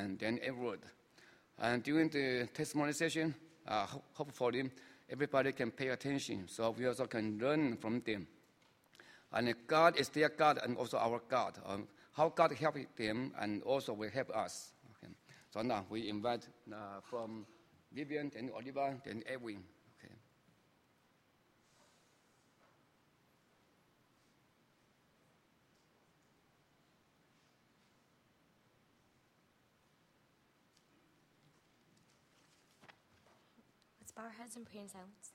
and then Edward. And during the testimony session, hopefully everybody can pay attention so we also can learn from them. And God is their God and also our God. How God helped them and also will help us. Okay. So now we invite from Vivian, then Oliver, then Edwin. Okay. Let's bow our heads and pray in silence.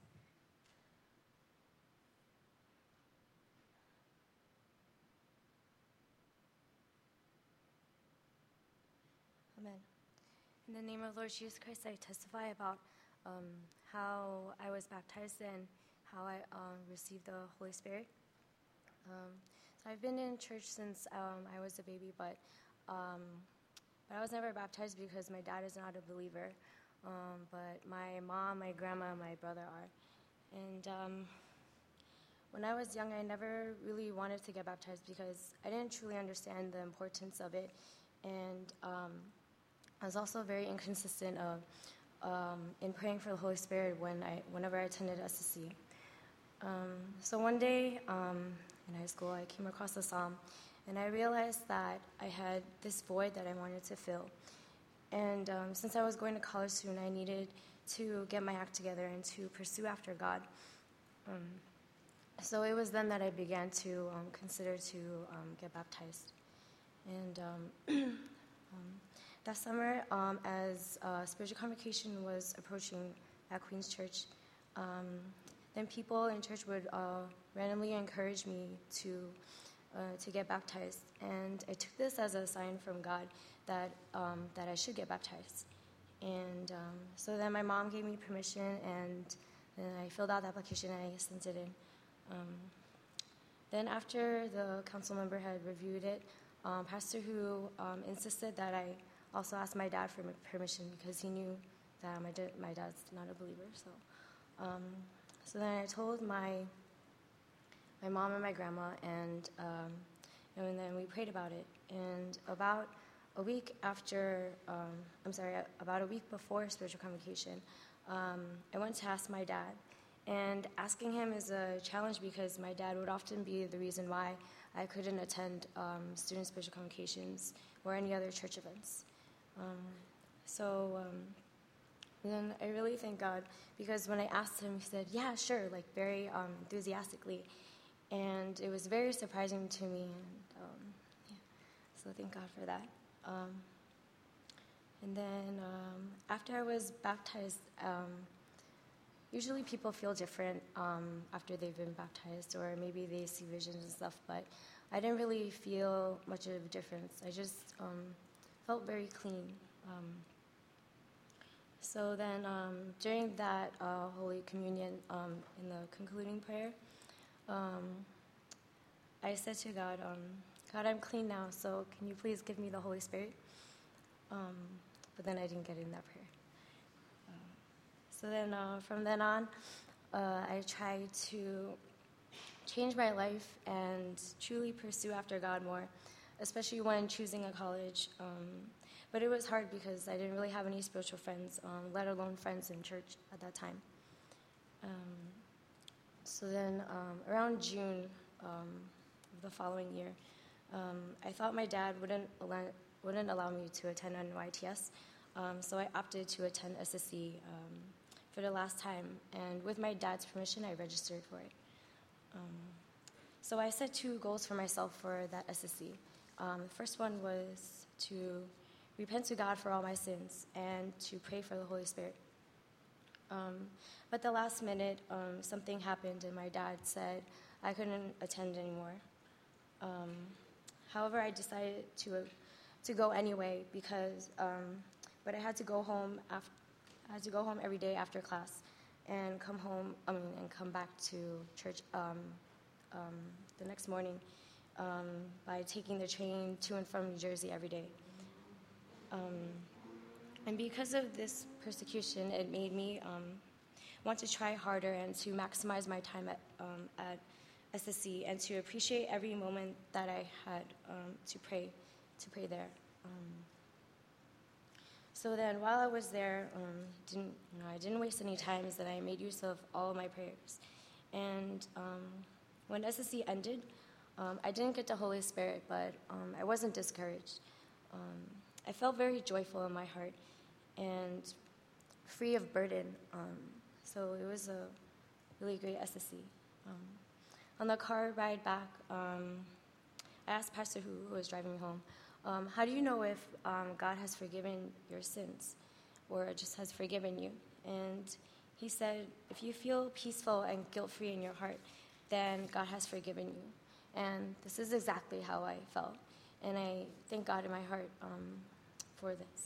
Amen. In the name of Lord Jesus Christ, I testify about how I was baptized and how I received the Holy Spirit. So I've been in church since I was a baby, but I was never baptized because my dad is not a believer. But my mom, my grandma, my brother are. And when I was young, I never really wanted to get baptized because I didn't truly understand the importance of it. And I was also very inconsistent in praying for the Holy Spirit whenever I attended SSC. So one day in high school, I came across a psalm, and I realized that I had this void that I wanted to fill. And since I was going to college soon, I needed to get my act together and to pursue after God. So it was then that I began to consider to get baptized. And that summer, as spiritual convocation was approaching at Queen's Church, then people in church would randomly encourage me to get baptized. And I took this as a sign from God that I should get baptized. And so then my mom gave me permission, and then I filled out the application and I sent it in. Then after the council member had reviewed it, Pastor Hu insisted that I also ask my dad for permission because he knew that my dad's not a believer. So then I told my mom and my grandma, and then we prayed about it. And about a week before spiritual convocation, I went to ask my dad. And asking him is a challenge because my dad would often be the reason why I couldn't attend student spiritual convocations or any other church events. Then I really thank God because when I asked him, he said, yeah, sure, like very enthusiastically. And it was very surprising to me. And, so thank God for that. And then after I was baptized, usually people feel different after they've been baptized, or maybe they see visions and stuff, but I didn't really feel much of a difference. I just felt very clean. So then during that Holy Communion, in the concluding prayer, I said to God, God, I'm clean now, so can you please give me the Holy Spirit? But then I didn't get in that prayer. So then from then on, I tried to change my life and truly pursue after God more, especially when choosing a college. But it was hard because I didn't really have any spiritual friends, let alone friends in church at that time. So then around June of the following year, I thought my dad wouldn't allow me to attend NYTS, so I opted to attend SSC for the last time, and with my dad's permission, I registered for it. So I set 2 goals for myself for that SSC. The first one was to repent to God for all my sins and to pray for the Holy Spirit. But the last minute, something happened, and my dad said I couldn't attend anymore. However, I decided to go anyway because, but I had to go home every day after class, and come back to church the next morning by taking the train to and from New Jersey every day. And because of this persecution, it made me want to try harder and to maximize my time at SSC and to appreciate every moment that I had to pray there. So then, while I was there, I didn't waste any time, and I made use of all of my prayers. And when SSC ended, I didn't get the Holy Spirit, but I wasn't discouraged. I felt very joyful in my heart and free of burden. So it was a really great SSC. On the car ride back, I asked Pastor who was driving me home, how do you know if God has forgiven your sins or just has forgiven you? And he said, if you feel peaceful and guilt-free in your heart, then God has forgiven you. And this is exactly how I felt. And I thank God in my heart for this.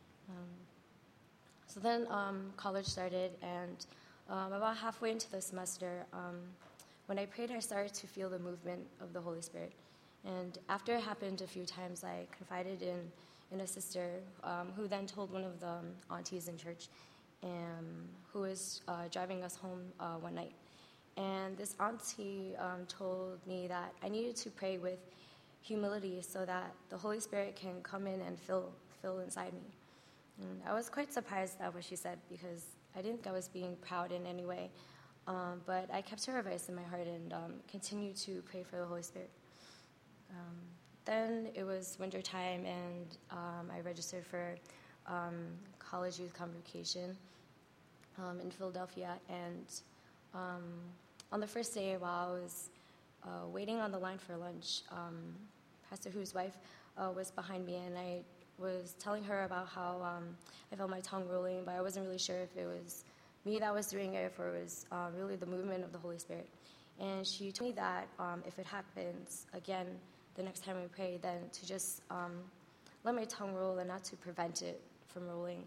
So then college started, and about halfway into the semester, when I prayed, I started to feel the movement of the Holy Spirit. And after it happened a few times, I confided in a sister who then told one of the aunties in church who was driving us home one night. And this auntie told me that I needed to pray with humility so that the Holy Spirit can come in and fill inside me. And I was quite surprised at what she said because I didn't think I was being proud in any way. But I kept her advice in my heart and continued to pray for the Holy Spirit. Then it was winter time, and I registered for college youth convocation in Philadelphia. And on the first day, while I was waiting on the line for lunch, Pastor Hu's wife was behind me, and I was telling her about how I felt my tongue rolling, but I wasn't really sure if it was me that was doing it or if it was really the movement of the Holy Spirit. And she told me that if it happens again the next time we pray, then to just let my tongue roll and not to prevent it from rolling.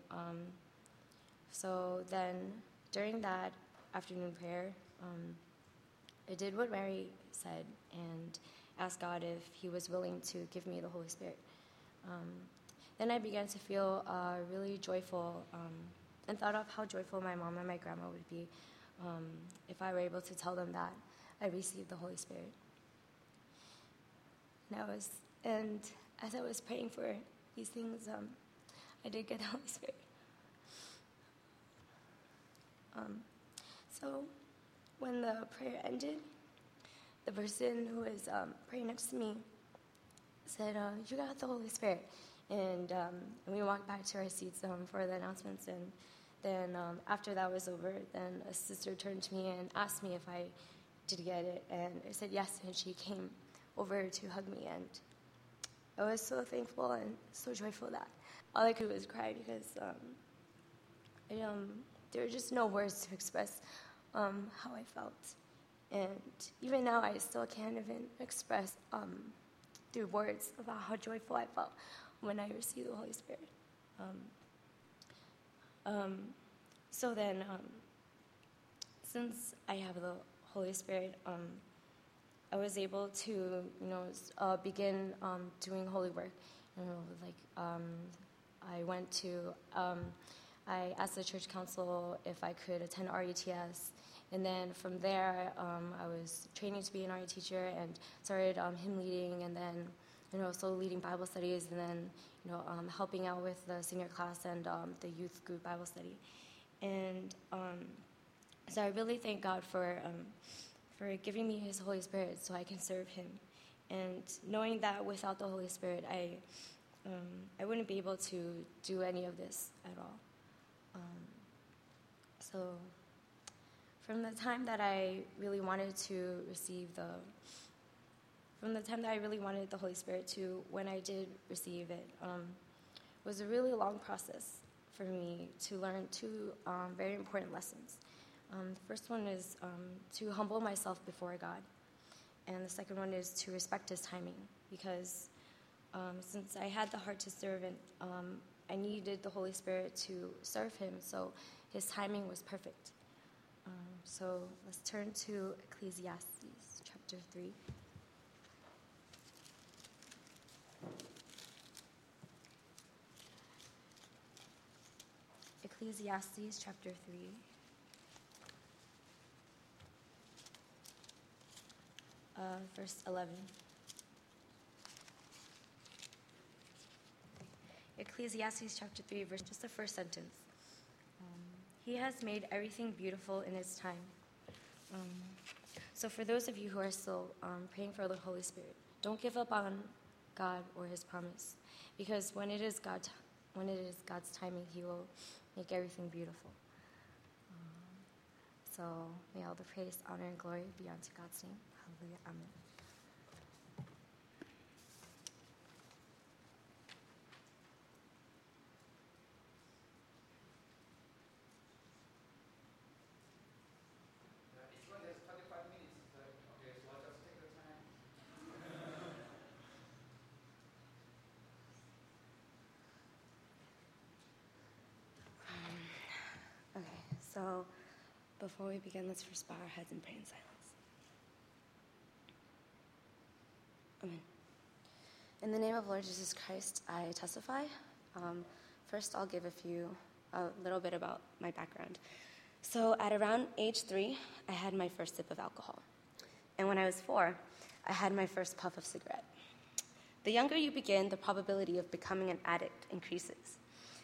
So then during that afternoon prayer, I did what Mary said and asked God if he was willing to give me the Holy Spirit. Then I began to feel really joyful and thought of how joyful my mom and my grandma would be if I were able to tell them that I received the Holy Spirit. And as I was praying for these things, I did get the Holy Spirit. So when the prayer ended, the person who was praying next to me said, you got the Holy Spirit. And we walked back to our seats for the announcements. And then after that was over, then a sister turned to me and asked me if I did get it. And I said yes, and she came over to hug me. And I was so thankful and so joyful that all I could do was cry because there were just no words to express how I felt. And even now, I still can't even express through words about how joyful I felt when I received the Holy Spirit. So then, since I have the Holy Spirit, I was able to, begin doing holy work. I asked the church council if I could attend RUTS. And then from there, I was training to be an RE teacher and started hymn leading, and then, also leading Bible studies, and then, helping out with the senior class and the youth group Bible study. And so I really thank God for giving me His Holy Spirit so I can serve Him. And knowing that without the Holy Spirit, I wouldn't be able to do any of this at all. So from the time that I really wanted to receive from the time that I really wanted the Holy Spirit to when I did receive it, was a really long process for me to learn two very important lessons. The first one is to humble myself before God, and the second one is to respect His timing, because since I had the heart to serve, and I needed the Holy Spirit to serve Him, so His timing was perfect. So let's turn to Ecclesiastes chapter 3. Ecclesiastes chapter 3. Verse 11. Ecclesiastes chapter 3, verse, just the first sentence. He has made everything beautiful in its time. So for those of you who are still praying for the Holy Spirit, don't give up on God or his promise, because when it is God's timing, he will make everything beautiful. So may all the praise, honor, and glory be unto God's name. Hallelujah. Amen. Each one has 25 minutes. Okay, so I'll just take the time. Okay, so before we begin, let's first bow our heads and pray in silence. Amen. In the name of Lord Jesus Christ, I testify. First, I'll give a little bit about my background. So at around age 3, I had my first sip of alcohol. And when I was 4, I had my first puff of cigarette. The younger you begin, the probability of becoming an addict increases.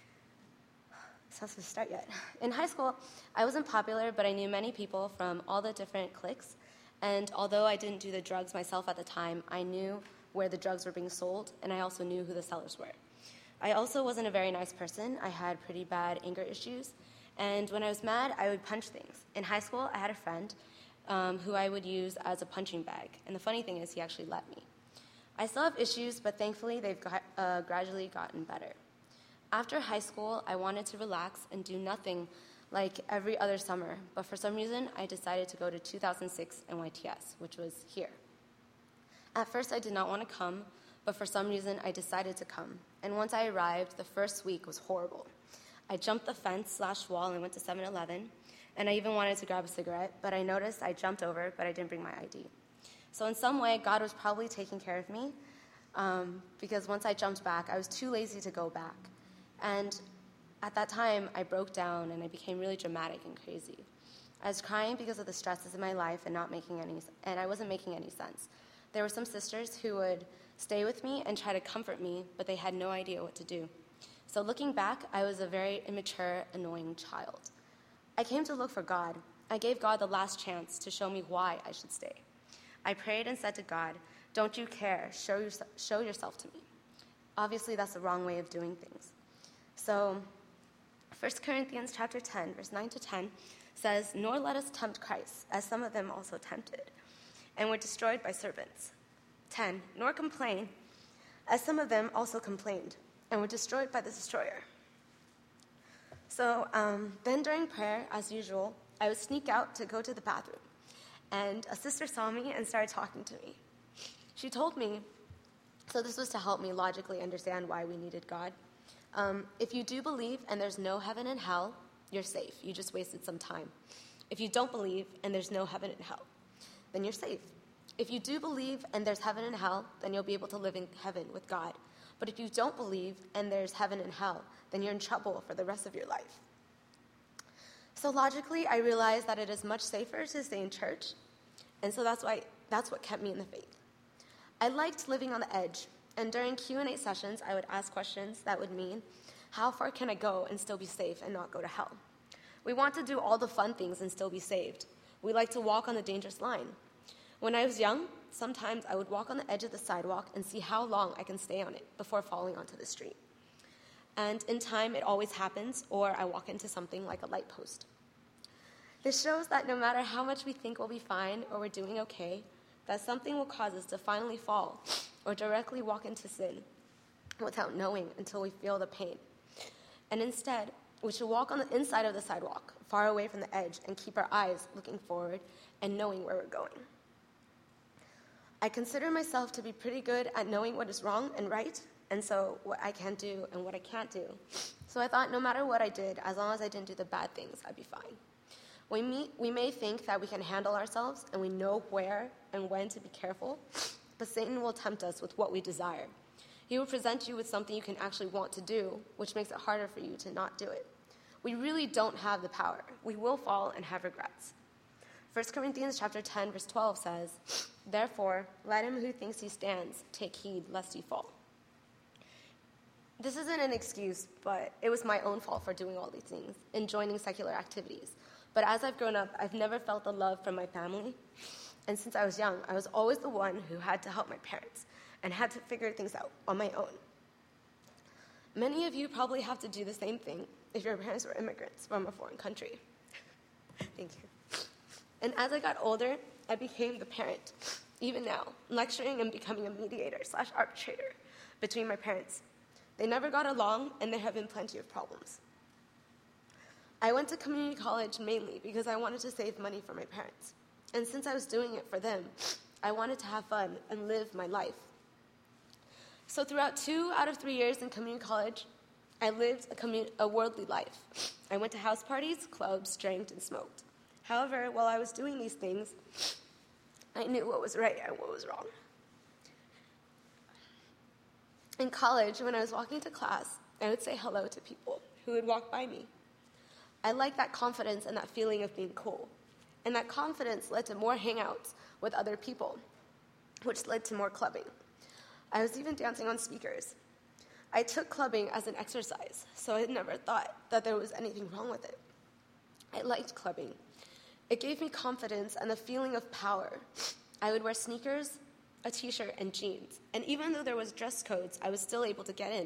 It's not supposed to start yet. In high school, I wasn't popular, but I knew many people from all the different cliques. And although I didn't do the drugs myself at the time, I knew where the drugs were being sold, and I also knew who the sellers were. I also wasn't a very nice person. I had pretty bad anger issues. And when I was mad, I would punch things. In high school, I had a friend who I would use as a punching bag. And the funny thing is, he actually let me. I still have issues, but thankfully, they've gradually gotten better. After high school, I wanted to relax and do nothing like every other summer. But for some reason, I decided to go to 2006 NYTS, which was here. At first, I did not want to come, but for some reason, I decided to come. And once I arrived, the first week was horrible. I jumped the fence/wall and went to 7-Eleven, and I even wanted to grab a cigarette, but I noticed I jumped over, but I didn't bring my ID. So in some way, God was probably taking care of me, because once I jumped back, I was too lazy to go back. And at that time, I broke down, and I became really dramatic and crazy. I was crying because of the stresses in my life and I wasn't making any sense. There were some sisters who would stay with me and try to comfort me, but they had no idea what to do. So looking back, I was a very immature, annoying child. I came to look for God. I gave God the last chance to show me why I should stay. I prayed and said to God, "Don't you care? Show yourself to me." Obviously, that's the wrong way of doing things. So 1 Corinthians chapter 10, verse 9 to 10 says, "Nor let us tempt Christ, as some of them also tempted, and were destroyed by serpents." 10, "Nor complain, as some of them also complained, and were destroyed by the destroyer." So then during prayer, as usual, I would sneak out to go to the bathroom. And a sister saw me and started talking to me. She told me, so this was to help me logically understand why we needed God. If you do believe and there's no heaven and hell, you're safe. You just wasted some time. If you don't believe and there's no heaven and hell, then you're safe. If you do believe and there's heaven and hell, then you'll be able to live in heaven with God. But if you don't believe and there's heaven and hell, then you're in trouble for the rest of your life. So logically, I realized that it is much safer to stay in church, and so that's what kept me in the faith. I liked living on the edge, and during Q&A sessions, I would ask questions that would mean, how far can I go and still be safe and not go to hell? We want to do all the fun things and still be saved. We like to walk on the dangerous line. When I was young, sometimes I would walk on the edge of the sidewalk and see how long I can stay on it before falling onto the street. And in time, it always happens, or I walk into something like a light post. This shows that no matter how much we think we'll be fine or we're doing okay, that something will cause us to finally fall or directly walk into sin without knowing until we feel the pain. And instead, we should walk on the inside of the sidewalk, far away from the edge, and keep our eyes looking forward and knowing where we're going. I consider myself to be pretty good at knowing what is wrong and right, and so what I can do and what I can't do. So I thought no matter what I did, as long as I didn't do the bad things, I'd be fine. We may think that we can handle ourselves and we know where and when to be careful, but Satan will tempt us with what we desire. He will present you with something you can actually want to do, which makes it harder for you to not do it. We really don't have the power. We will fall and have regrets. 1 Corinthians chapter 10, verse 12 says, "Therefore, let him who thinks he stands take heed lest he fall." This isn't an excuse, but it was my own fault for doing all these things and joining secular activities. But as I've grown up, I've never felt the love from my family. And since I was young, I was always the one who had to help my parents and had to figure things out on my own. Many of you probably have to do the same thing if your parents were immigrants from a foreign country. Thank you. And as I got older, I became the parent, even now, lecturing and becoming a mediator/arbitrator between my parents. They never got along, and there have been plenty of problems. I went to community college mainly because I wanted to save money for my parents. And since I was doing it for them, I wanted to have fun and live my life. So throughout 2 out of 3 years in community college, I lived a worldly life. I went to house parties, clubs, drank, and smoked. However, while I was doing these things, I knew what was right and what was wrong. In college, when I was walking to class, I would say hello to people who would walk by me. I liked that confidence and that feeling of being cool. And that confidence led to more hangouts with other people, which led to more clubbing. I was even dancing on speakers. I took clubbing as an exercise, so I never thought that there was anything wrong with it. I liked clubbing. It gave me confidence and a feeling of power. I would wear sneakers, a t-shirt, and jeans. And even though there was dress codes, I was still able to get in.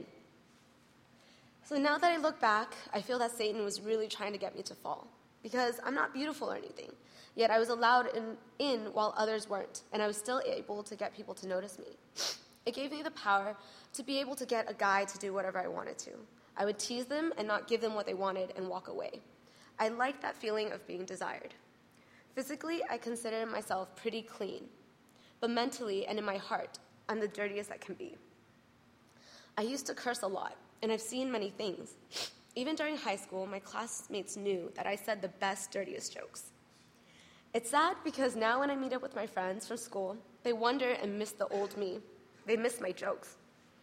So now that I look back, I feel that Satan was really trying to get me to fall. Because I'm not beautiful or anything. Yet I was allowed in while others weren't. And I was still able to get people to notice me. It gave me the power to be able to get a guy to do whatever I wanted to. I would tease them and not give them what they wanted and walk away. I liked that feeling of being desired. Physically, I consider myself pretty clean. But mentally and in my heart, I'm the dirtiest I can be. I used to curse a lot, and I've seen many things. Even during high school, my classmates knew that I said the best, dirtiest jokes. It's sad because now when I meet up with my friends from school, they wonder and miss the old me. They miss my jokes.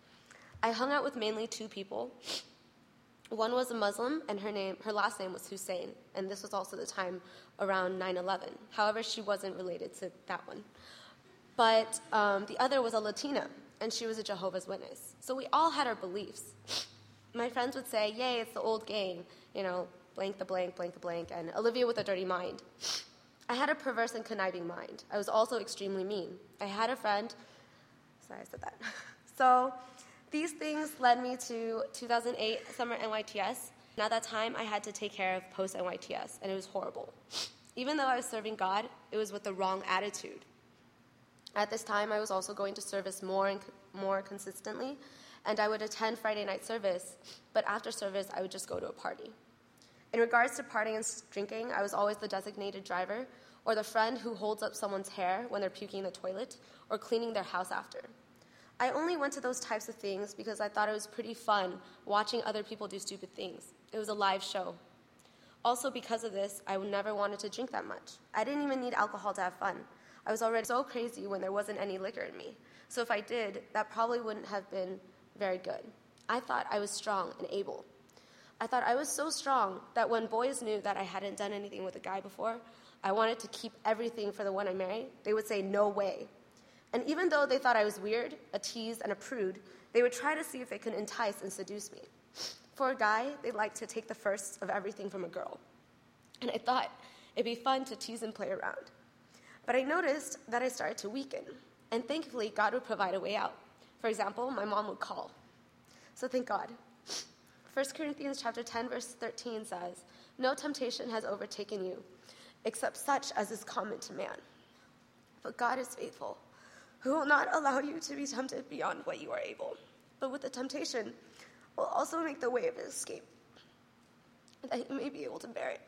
I hung out with mainly 2 people. One was a Muslim, and her last name was Hussein, and this was also the time around 9/11. However, she wasn't related to that one. But the other was a Latina, and she was a Jehovah's Witness. So we all had our beliefs. My friends would say, yay, it's the old gang, blank the blank, blank the blank, and Olivia with a dirty mind. I had a perverse and conniving mind. I was also extremely mean. I had a friend, sorry I said that. So these things led me to 2008 summer NYTS. And at that time, I had to take care of post-NYTS, and it was horrible. Even though I was serving God, it was with the wrong attitude. At this time, I was also going to service more consistently, and I would attend Friday night service, but after service, I would just go to a party. In regards to partying and drinking, I was always the designated driver, or the friend who holds up someone's hair when they're puking in the toilet, or cleaning their house after. I only went to those types of things because I thought it was pretty fun watching other people do stupid things. It was a live show. Also, because of this, I never wanted to drink that much. I didn't even need alcohol to have fun. I was already so crazy when there wasn't any liquor in me. So if I did, that probably wouldn't have been very good. I thought I was strong and able. I thought I was so strong that when boys knew that I hadn't done anything with a guy before, I wanted to keep everything for the one I married, they would say, no way. And even though they thought I was weird, a tease, and a prude, they would try to see if they could entice and seduce me. For a guy, they liked to take the first of everything from a girl. And I thought it'd be fun to tease and play around. But I noticed that I started to weaken, and thankfully, God would provide a way out. For example, my mom would call. So thank God. 1 Corinthians chapter 10, verse 13 says, no temptation has overtaken you, except such as is common to man. But God is faithful, who will not allow you to be tempted beyond what you are able, but with the temptation will also make the way of escape, that you may be able to bear it.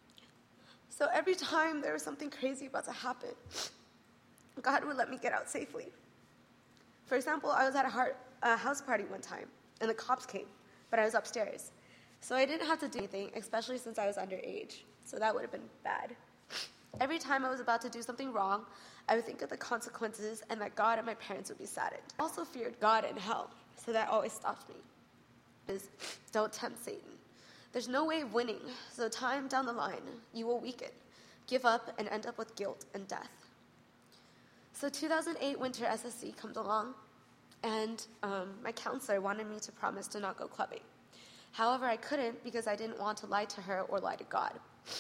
So every time there was something crazy about to happen, God would let me get out safely. For example, I was at a house party one time, and the cops came, but I was upstairs. So I didn't have to do anything, especially since I was underage. So that would have been bad. Every time I was about to do something wrong, I would think of the consequences and that God and my parents would be saddened. I also feared God and hell, so that always stopped me. Don't tempt Satan. There's no way of winning, so time down the line, you will weaken, give up, and end up with guilt and death. So 2008 winter SSC comes along. and my counselor wanted me to promise to not go clubbing. However, I couldn't because I didn't want to lie to her or lie to God.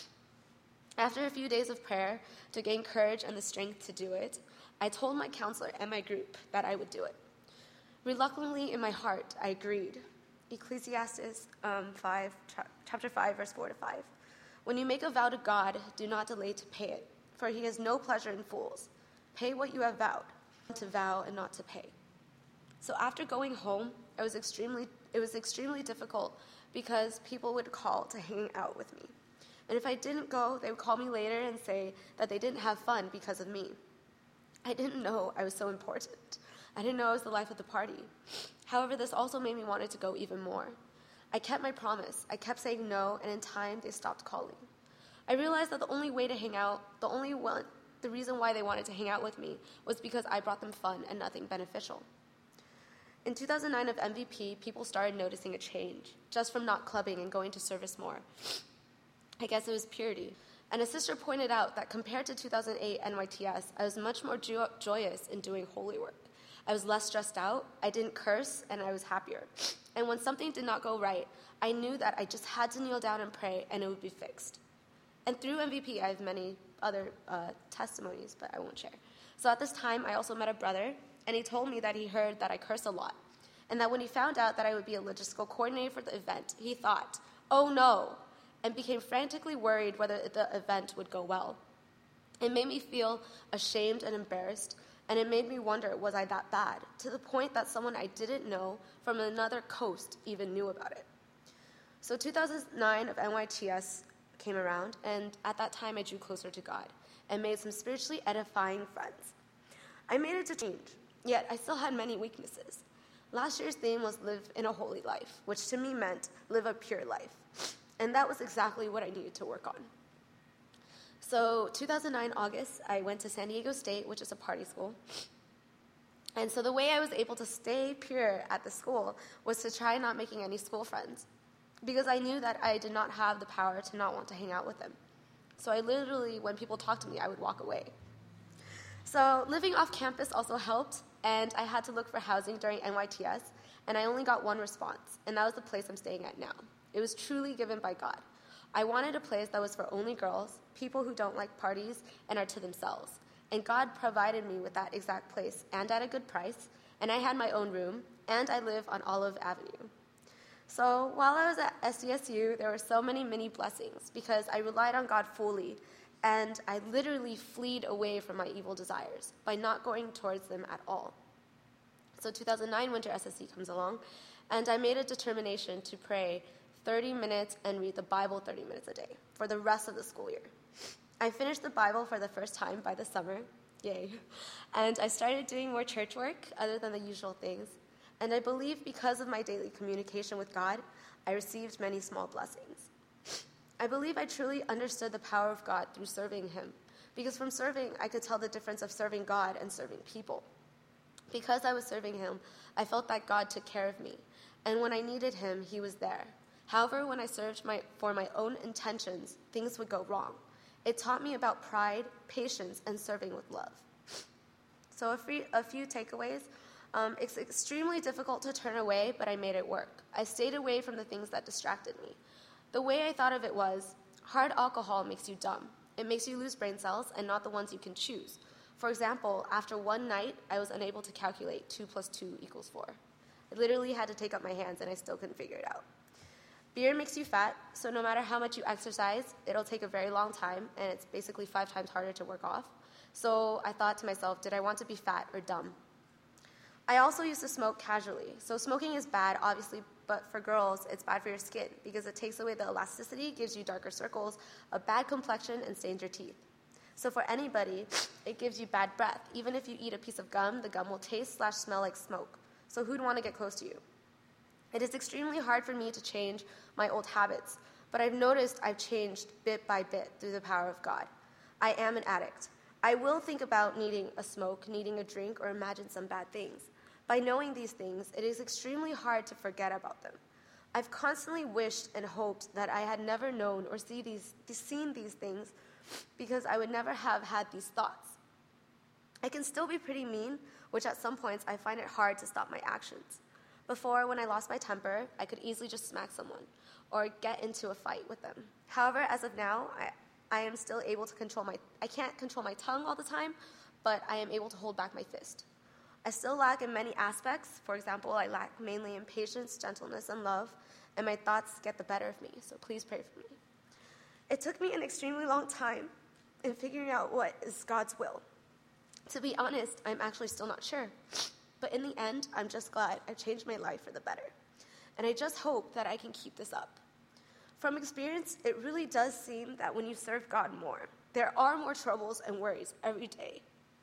After a few days of prayer to gain courage and the strength to do it, I told my counselor and my group that I would do it. Reluctantly in my heart, I agreed. Ecclesiastes chapter 5, verse 4 to 5. When you make a vow to God, do not delay to pay it, for he has no pleasure in fools. Pay what you have vowed, to vow and not to pay. So after going home, it was extremely difficult because people would call to hang out with me. And if I didn't go, they would call me later and say that they didn't have fun because of me. I didn't know I was so important. I didn't know I was the life of the party. However, this also made me want to go even more. I kept my promise. I kept saying no, and in time, they stopped calling. I realized that the only way to hang out, the reason why they wanted to hang out with me was because I brought them fun and nothing beneficial. In 2009 of MVP, people started noticing a change, just from not clubbing and going to service more. I guess it was purity. And a sister pointed out that compared to 2008 NYTS, I was much more joyous in doing holy work. I was less stressed out, I didn't curse, and I was happier. And when something did not go right, I knew that I just had to kneel down and pray, and it would be fixed. And through MVP, I have many other testimonies, but I won't share. So at this time, I also met a brother, and he told me that he heard that I curse a lot, and that when he found out that I would be a logistical coordinator for the event, he thought, oh no, and became frantically worried whether the event would go well. It made me feel ashamed and embarrassed, and it made me wonder, was I that bad, to the point that someone I didn't know from another coast even knew about it. So 2009 of NYTS came around, and at that time I drew closer to God and made some spiritually edifying friends. I made it to change, yet I still had many weaknesses. Last year's theme was live in a holy life, which to me meant live a pure life. And that was exactly what I needed to work on. So 2009 August, I went to San Diego State, which is a party school. And so the way I was able to stay pure at the school was to try not making any school friends, because I knew that I did not have the power to not want to hang out with them. So I literally, when people talked to me, I would walk away. So living off campus also helped, and I had to look for housing during NYTS, and I only got one response, and that was the place I'm staying at now. It was truly given by God. I wanted a place that was for only girls, people who don't like parties and are to themselves. And God provided me with that exact place and at a good price, and I had my own room, and I live on Olive Avenue. So while I was at SDSU, there were so many mini blessings because I relied on God fully, and I literally fled away from my evil desires by not going towards them at all. So 2009 Winter SSC comes along, and I made a determination to pray 30 minutes and read the Bible 30 minutes a day for the rest of the school year. I finished the Bible for the first time by the summer, yay, and I started doing more church work other than the usual things, and I believe because of my daily communication with God, I received many small blessings. I believe I truly understood the power of God through serving Him, because from serving, I could tell the difference of serving God and serving people. Because I was serving Him, I felt that God took care of me, and when I needed Him, He was there. However, when I served for my own intentions, things would go wrong. It taught me about pride, patience, and serving with love. So a few takeaways. It's extremely difficult to turn away, but I made it work. I stayed away from the things that distracted me. The way I thought of it was, hard alcohol makes you dumb. It makes you lose brain cells and not the ones you can choose. For example, after one night, I was unable to calculate 2 + 2 = 4. I literally had to take up my hands, and I still couldn't figure it out. Beer makes you fat, so no matter how much you exercise, it'll take a very long time, and it's basically 5 times harder to work off. So I thought to myself, did I want to be fat or dumb? I also used to smoke casually. So smoking is bad, obviously, but for girls, it's bad for your skin because it takes away the elasticity, gives you darker circles, a bad complexion, and stains your teeth. So for anybody, it gives you bad breath. Even if you eat a piece of gum, the gum will taste/smell like smoke. So who'd want to get close to you? It is extremely hard for me to change my old habits, but I've noticed I've changed bit by bit through the power of God. I am an addict. I will think about needing a smoke, needing a drink, or imagine some bad things. By knowing these things, it is extremely hard to forget about them. I've constantly wished and hoped that I had never known or seen these things because I would never have had these thoughts. I can still be pretty mean, which at some points I find it hard to stop my actions. Before, when I lost my temper, I could easily just smack someone or get into a fight with them. However, as of now, I am still able to I can't control my tongue all the time, but I am able to hold back my fist. I still lack in many aspects. For example, I lack mainly in patience, gentleness, and love, and my thoughts get the better of me, so please pray for me. It took me an extremely long time in figuring out what is God's will. To be honest, I'm actually still not sure. But in the end, I'm just glad I changed my life for the better. And I just hope that I can keep this up. From experience, it really does seem that when you serve God more, there are more troubles and worries every day.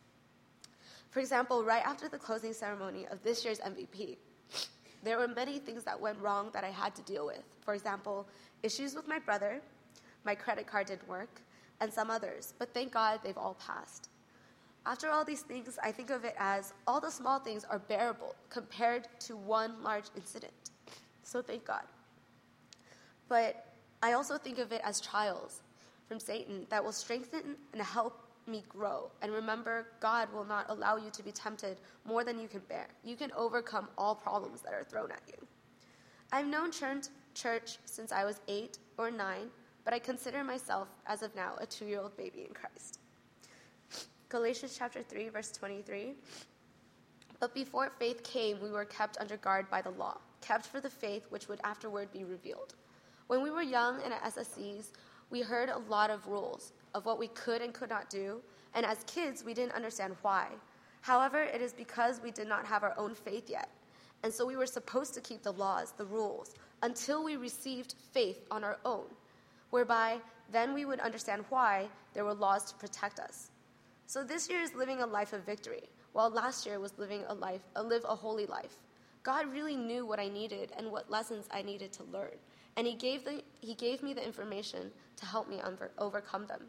For example, right after the closing ceremony of this year's MVP, there were many things that went wrong that I had to deal with. For example, issues with my brother, my credit card didn't work, and some others. But thank God they've all passed. After all these things, I think of it as all the small things are bearable compared to one large incident. So thank God. But I also think of it as trials from Satan that will strengthen and help me grow. And remember, God will not allow you to be tempted more than you can bear. You can overcome all problems that are thrown at you. I've known church since I was 8 or 9, but I consider myself, as of now, a 2-year-old baby in Christ. Galatians chapter 3, verse 23. But before faith came, we were kept under guard by the law, kept for the faith which would afterward be revealed. When we were young and at SSCs, we heard a lot of rules of what we could and could not do, and as kids, we didn't understand why. However, it is because we did not have our own faith yet, and so we were supposed to keep the laws, the rules, until we received faith on our own, whereby then we would understand why there were laws to protect us. So this year is living a life of victory, while last year was live a holy life. God really knew what I needed and what lessons I needed to learn, and He gave me the information to help me overcome them.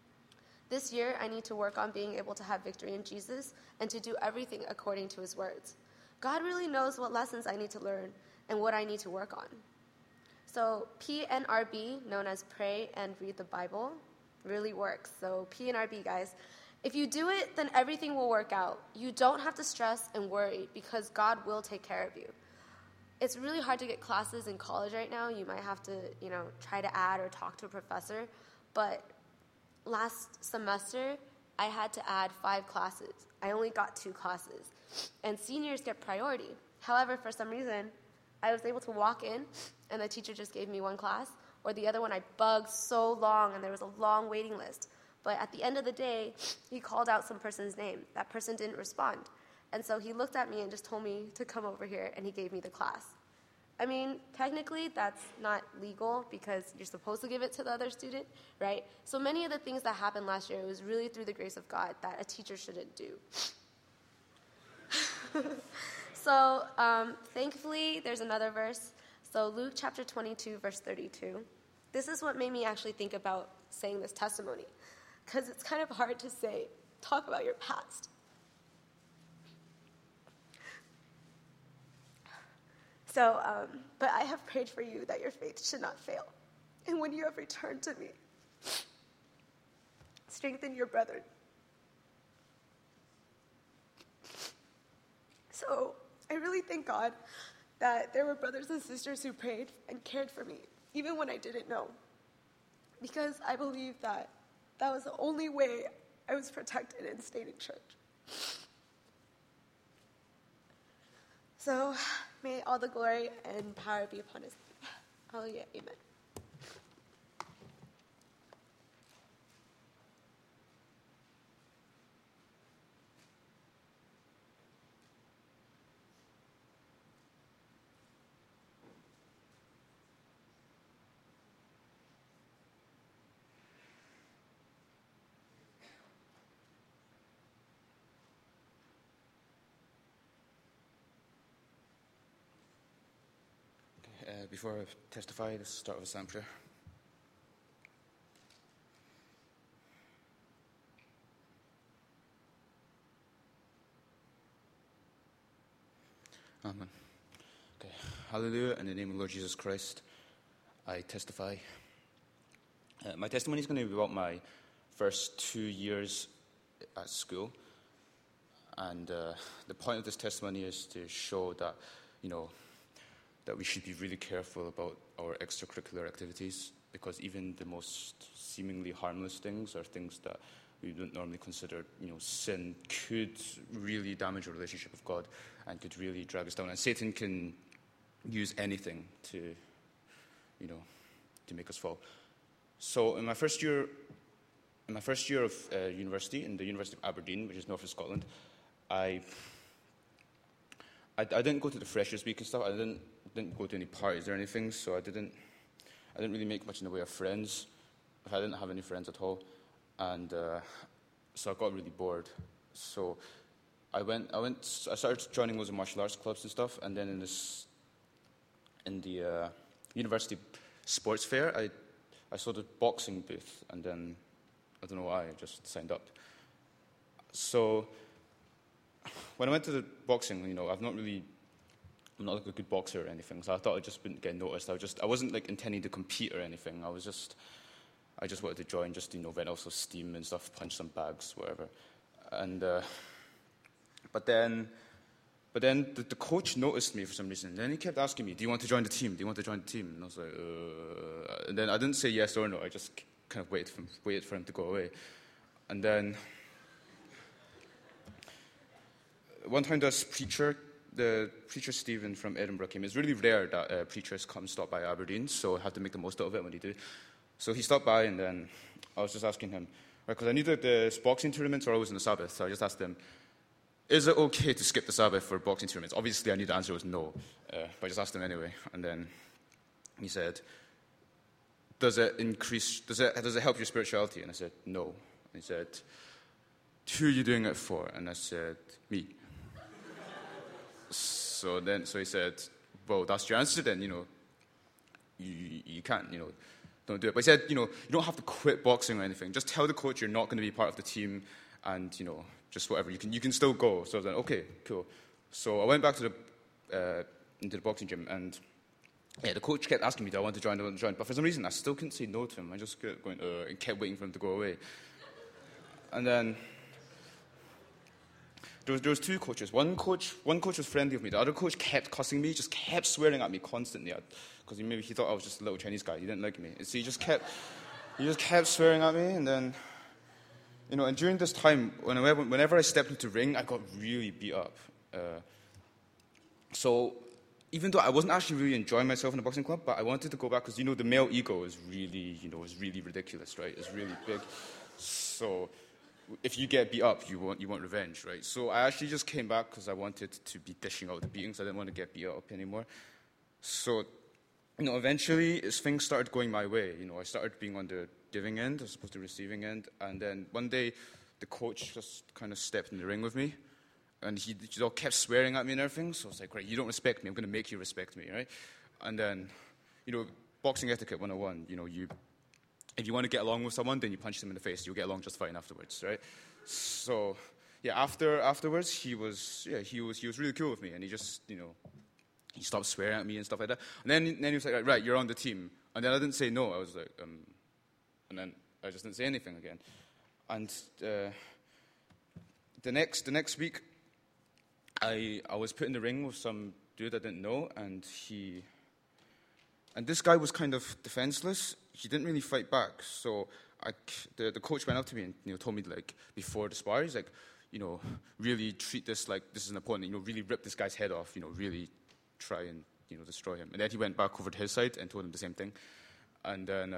This year, I need to work on being able to have victory in Jesus and to do everything according to His words. God really knows what lessons I need to learn and what I need to work on. So PNRB, known as Pray and Read the Bible, really works. So PNRB, guys. If you do it, then everything will work out. You don't have to stress and worry because God will take care of you. It's really hard to get classes in college right now. You might have to, try to add or talk to a professor. But last semester, I had to add 5 classes. I only got 2 classes. And seniors get priority. However, for some reason, I was able to walk in and the teacher just gave me 1 class. Or the other one, I bugged so long and there was a long waiting list. But at the end of the day, he called out some person's name. That person didn't respond. And so he looked at me and just told me to come over here, and he gave me the class. I mean, technically, that's not legal because you're supposed to give it to the other student, right? So many of the things that happened last year, it was really through the grace of God that a teacher shouldn't do. So thankfully, there's another verse. So Luke chapter 22, verse 32. This is what made me actually think about saying this testimony, because it's kind of hard to talk about your past. So, but I have prayed for you that your faith should not fail. And when you have returned to me, strengthen your brethren. So I really thank God that there were brothers and sisters who prayed and cared for me, even when I didn't know. Because I believe that was the only way I was protected and stayed in church. So may all the glory and power be upon His name. Hallelujah. Amen. Before I testify, let's start with a psalm prayer. Amen. Okay. Hallelujah. In the name of the Lord Jesus Christ, I testify. My testimony is going to be about my first 2 years at school. And the point of this testimony is to show that, that we should be really careful about our extracurricular activities, because even the most seemingly harmless things are things that we wouldn't normally consider, sin could really damage our relationship with God and could really drag us down. And Satan can use anything to make us fall. So in my first year of university, in the University of Aberdeen, which is north of Scotland, I didn't go to the Freshers' Week and stuff. I didn't go to any parties or anything, so I didn't really make much in the way of friends. I didn't have any friends at all, and so I got really bored. So I started joining loads of martial arts clubs and stuff, and then in the university sports fair, I saw the boxing booth, and then I don't know why, I just signed up. So when I went to the boxing, I'm not like a good boxer or anything, so I thought I just wouldn't get noticed. I wasn't like intending to compete or anything. I just wanted to join, just vent off some steam and stuff, punch some bags, whatever. And but then the coach noticed me for some reason. Then he kept asking me, "Do you want to join the team? Do you want to join the team?" And I was like, And then I didn't say yes or no. I just kind of waited for him to go away. And then one time the preacher Stephen from Edinburgh came. It's really rare that preachers come stop by Aberdeen, so I had to make the most of it when he did. So he stopped by, and then I was just asking him, because I knew that the boxing tournaments are always on the Sabbath, so I just asked him, is it okay to skip the Sabbath for boxing tournaments? Obviously, I knew the answer was no, but I just asked him anyway. And then he said, does it help your spirituality? And I said, no. And he said, who are you doing it for? And I said, me. So he said, well, that's your answer then, you can't, don't do it. But he said, you don't have to quit boxing or anything. Just tell the coach you're not going to be part of the team, and, just whatever. You can still go. So I was like, okay, cool. So I went back to into the boxing gym, and the coach kept asking me, do I want to join? But for some reason, I still couldn't say no to him. I just kept going, and kept waiting for him to go away. And then there was two coaches. One coach was friendly with me. The other coach kept cussing me, just kept swearing at me constantly, because maybe he thought I was just a little Chinese guy. He didn't like me. So he just kept swearing at me, and then, and during this time, whenever I stepped into the ring, I got really beat up. So even though I wasn't actually really enjoying myself in the boxing club, but I wanted to go back because, the male ego is really, is really ridiculous, right? It's really big. So if you get beat up, you want revenge, right? So I actually just came back because I wanted to be dishing out the beatings. I didn't want to get beat up anymore. So, eventually things started going my way. I started being on the giving end as opposed to receiving end. And then one day, the coach just kind of stepped in the ring with me. And he kept swearing at me and everything. So I was like, right, you don't respect me. I'm going to make you respect me, right? And then, boxing etiquette 101, if you want to get along with someone, then you punch them in the face. You'll get along just fine afterwards, right? So, afterwards, he was really cool with me. And he just, he stopped swearing at me and stuff like that. And then he was like, right, you're on the team. And then I didn't say no. I was like, and then I just didn't say anything again. And the next week, I was put in the ring with some dude I didn't know, and this guy was kind of defenseless. He didn't really fight back. So the coach went up to me and told me, like, before the spar, he's like, really treat this like this is an opponent. Really rip this guy's head off. Really try and destroy him. And then he went back over to his side and told him the same thing. And then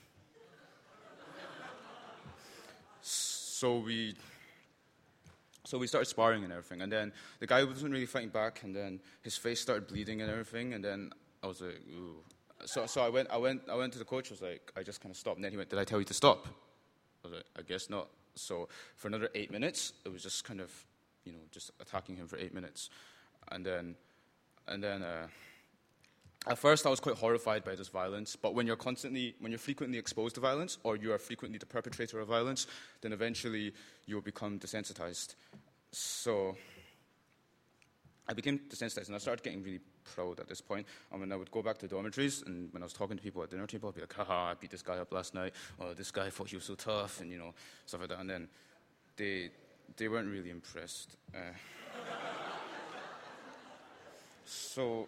so we started sparring and everything. And then the guy wasn't really fighting back. And then his face started bleeding and everything. And then I was like, ooh. So I went to the coach. I was like, I just kind of stopped. And then he went, did I tell you to stop? I was like, I guess not. So for another 8 minutes, it was just kind of, just attacking him for 8 minutes. And then at first I was quite horrified by this violence. But when you're frequently exposed to violence, or you are frequently the perpetrator of violence, then eventually you'll become desensitized. So I became desensitized, and I started getting really proud at this point. And when I would go back to dormitories, and when I was talking to people at dinner table, I'd be like, haha, I beat this guy up last night. Oh, this guy thought he was so tough, and, stuff like that. And then they weren't really impressed. So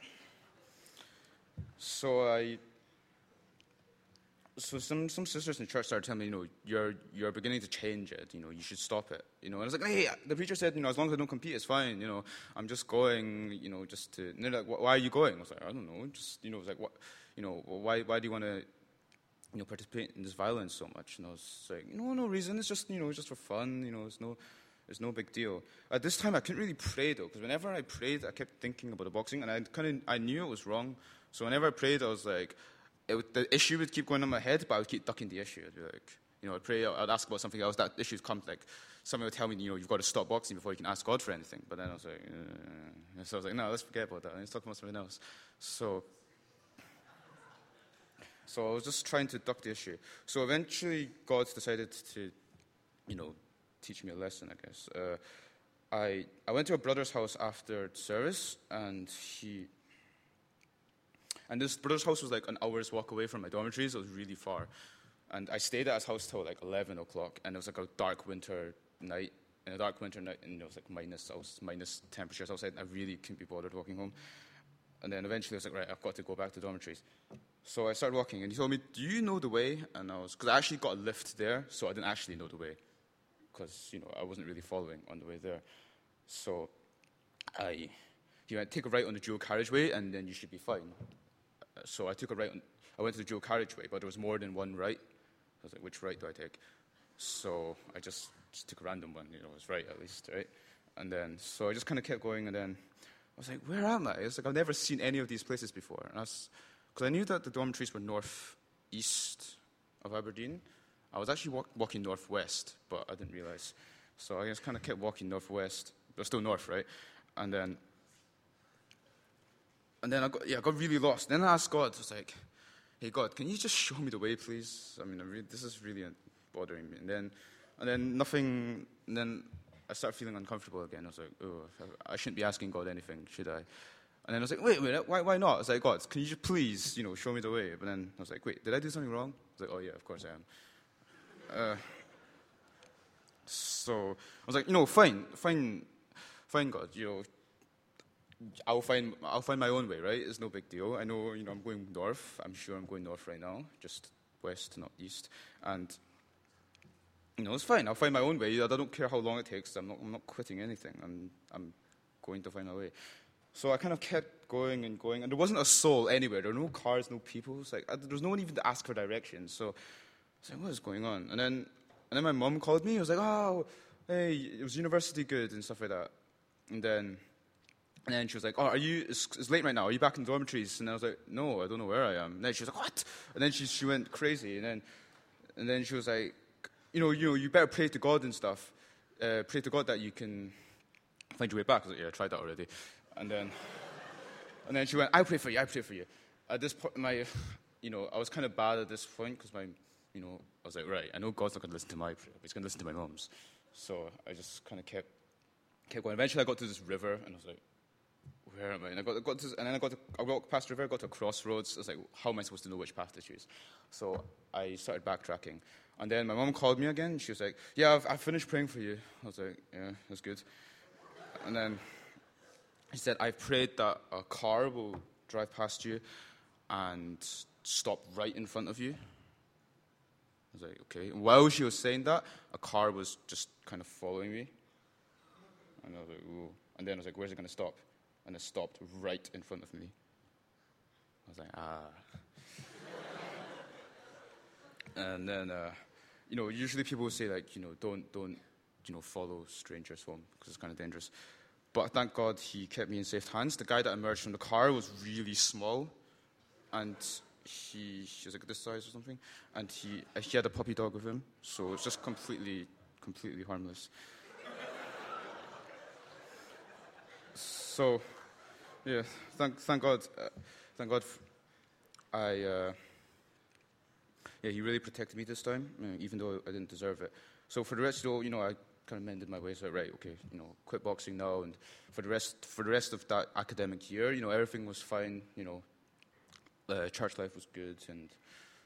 some sisters in church started telling me, you're beginning to change it. You should stop it. And I was like, hey, the preacher said, as long as I don't compete, it's fine. I'm just going, just to. And they're like, why are you going? I was like, I don't know. Just, it was like, what, why do you want to, participate in this violence so much? And I was like, no reason. It's just, just for fun. It's no big deal. At this time, I couldn't really pray though, because whenever I prayed, I kept thinking about the boxing, and I knew it was wrong. So whenever I prayed, I was like, the issue would keep going on my head, but I would keep ducking the issue. I'd be like, I'd pray, I'd ask about something else. That issue would come, like, someone would tell me, you've got to stop boxing before you can ask God for anything. But then I was like, so I was like, no, let's forget about that. Let's talk about something else. So I was just trying to duck the issue. So eventually, God decided to, teach me a lesson, I guess. I went to a brother's house after service, and this brother's house was like an hour's walk away from my dormitory, so it was really far. And I stayed at his house till like 11 o'clock, and it was like a dark winter night. And it was like minus temperatures outside, and I really couldn't be bothered walking home. And then eventually I was like, right, I've got to go back to dormitories. So I started walking, and he told me, do you know the way? And because I actually got a lift there, so I didn't actually know the way, because, I wasn't really following on the way there. So he went, take a right on the dual carriageway, and then you should be fine. So I took a right. I went to the dual carriageway, but there was more than one right. I was like, which right do I take? So I just took a random one. It was right at least, right? And then, so I just kind of kept going, and then I was like, where am I? It's like, I've never seen any of these places before. And because I knew that the dormitories were northeast of Aberdeen. I was actually walking northwest, but I didn't realize. So I just kind of kept walking northwest, but still north, right? And then I got really lost. Then I asked God, I was like, hey, God, can you just show me the way, please? I mean, this is really bothering me. And then nothing, and then I started feeling uncomfortable again. I was like, oh, I shouldn't be asking God anything, should I? And then I was like, wait a minute, why not? I was like, God, can you just please, show me the way? But then I was like, wait, did I do something wrong? I was like, oh yeah, of course I am. So I was like, fine, God, I'll find my own way, right? It's no big deal. I know, I'm going north. I'm sure I'm going north right now, just west, not east. And, it's fine. I'll find my own way. I don't care how long it takes. I'm not quitting anything. I'm going to find my way. So I kind of kept going, and there wasn't a soul anywhere. There were no cars, no people. It's like, there was no one even to ask for directions. So I was like, what is going on? And then my mom called me. I was like, oh, hey, it was university good and stuff like that. And then she was like, oh, it's late right now. Are you back in dormitories? And I was like, no, I don't know where I am. And then she was like, what? And then she went crazy. And then she was like, you better pray to God and stuff. Pray to God that you can find your way back. I was like, yeah, I tried that already. And then she went, I pray for you. At this point, I was kind of bad at this point, because I was like, right, I know God's not going to listen to my prayer, but he's going to listen to my mom's. So I just kind of kept going. Eventually I got to this river, and I was like, where am I? And I walked past the river, got to a crossroads. I was like, how am I supposed to know which path to choose? So I started backtracking. And then my mom called me again, and she was like, yeah, I've finished praying for you. I was like, yeah, that's good. And then he said, I've prayed that a car will drive past you and stop right in front of you. I was like, okay. And while she was saying that, a car was just kind of following me. And I was like, ooh. And then I was like, where's it going to stop? And it stopped right in front of me. I was like, And then, usually people will say, like, don't follow strangers home, because it's kind of dangerous. But thank God he kept me in safe hands. The guy that emerged from the car was really small, and he was like this size or something, and he had a puppy dog with him, so it's just completely harmless. So, yeah, thank God, he really protected me this time, even though I didn't deserve it. So for the rest, though, I kind of mended my ways. Like, right, okay, quit boxing now, and for the rest of that academic year, everything was fine. Church life was good, and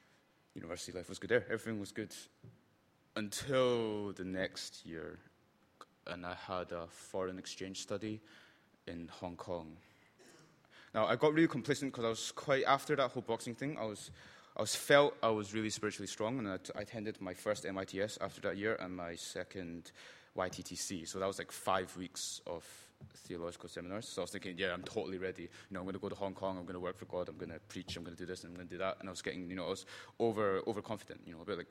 university life was good there. Everything was good until the next year, and I had a foreign exchange study in Hong Kong. Now, I got really complacent because I was after that whole boxing thing, I felt I was really spiritually strong, and I attended my first MITS after that year and my second YTTC. So that was like 5 weeks of theological seminars. So I was thinking, yeah, I'm totally ready. I'm going to go to Hong Kong. I'm going to work for God. I'm going to preach. I'm going to do this and I'm going to do that. And I was getting, I was overconfident, a bit like.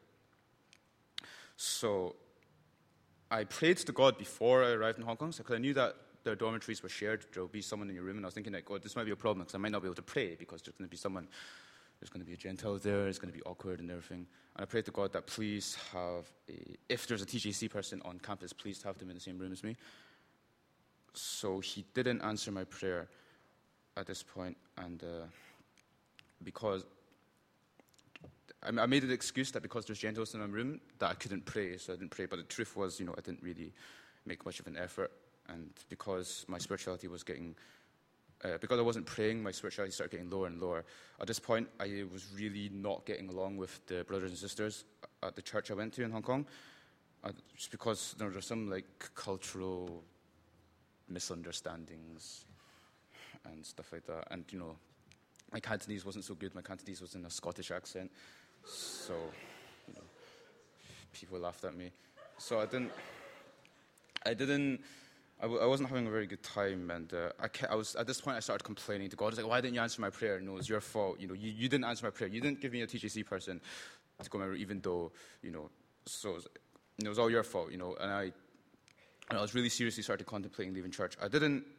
So I prayed to God before I arrived in Hong Kong, because I knew that their dormitories were shared. There will be someone in your room, and I was thinking, like, God, this might be a problem because I might not be able to pray because there's going to be someone. There's going to be a Gentile there. It's going to be awkward and everything. And I prayed to God that please if there's a TJC person on campus, please have them in the same room as me. So he didn't answer my prayer at this point, and because I made an excuse that because there's Gentiles in my room that I couldn't pray, so I didn't pray. But the truth was, I didn't really make much of an effort, and because my spirituality was getting because I wasn't praying, my spirituality started getting lower and lower. At this point, I was really not getting along with the brothers and sisters at the church I went to in Hong Kong, just because there were some cultural misunderstandings and stuff like that. And my Cantonese wasn't so good. My Cantonese was in a Scottish accent, so people laughed at me. So I wasn't having a very good time, and I was at this point. I started complaining to God. I was like, "Why didn't you answer my prayer? No, it's your fault. You didn't answer my prayer. You didn't give me a TJC person to go my room, even though So it was all your fault. And I was really seriously started contemplating leaving church. I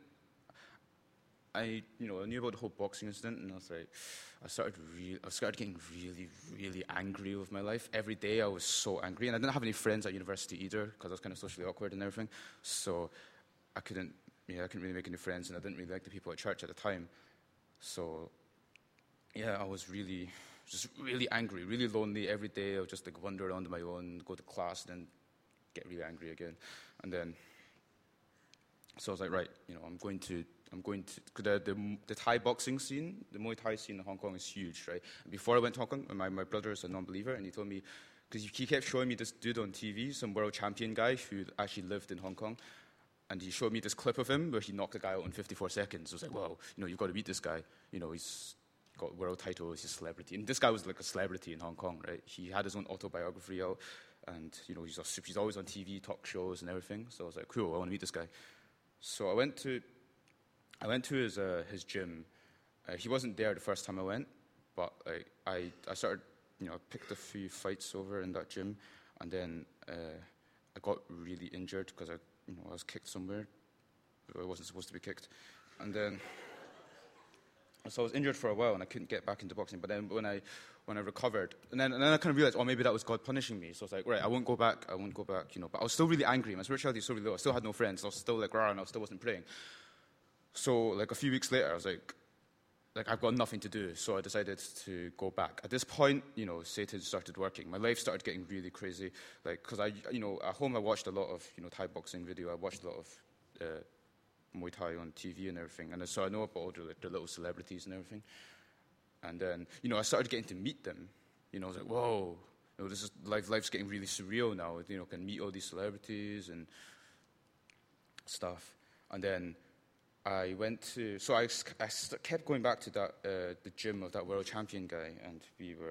knew about the whole boxing incident, and I was like, I started getting really, really angry with my life. Every day I was so angry, and I didn't have any friends at university either because I was kind of socially awkward and everything. So I couldn't really make any friends, and I didn't really like the people at church at the time. So, yeah, I was just really angry, really lonely. Every day I would just wander around on my own, go to class, and then get really angry again. And then, so I was like, right, I'm going to the Thai boxing scene, the Muay Thai scene in Hong Kong is huge, right? Before I went to Hong Kong, my brother is a non-believer, and he told me, because he kept showing me this dude on TV, some world champion guy who actually lived in Hong Kong. And he showed me this clip of him where he knocked a guy out in 54 seconds. I was like, wow, you've got to beat this guy. He's got world titles, he's a celebrity. And this guy was like a celebrity in Hong Kong, right? He had his own autobiography out, and, he's always on TV, talk shows and everything. So I was like, cool, I want to meet this guy. So I went to his gym. He wasn't there the first time I went, but I started, I picked a few fights over in that gym, and then I got really injured because I was kicked somewhere. I wasn't supposed to be kicked. And then, so I was injured for a while, and I couldn't get back into boxing. But then when I recovered, and then I kind of realized, maybe that was God punishing me. So I was like, right, I won't go back. But I was still really angry. My spirituality was so really low. I still had no friends. I was still and I still wasn't praying. So a few weeks later, I was like I've got nothing to do. So I decided to go back. At this point, Satan started working. My life started getting really crazy. Because at home I watched a lot of, Thai boxing video. I watched a lot of Muay Thai on TV and everything. And so I know about all the little celebrities and everything. And then, I started getting to meet them. I was like, whoa, this is life's getting really surreal now. Can meet all these celebrities and stuff. And then I went to, so I kept going back to that the gym of that world champion guy, and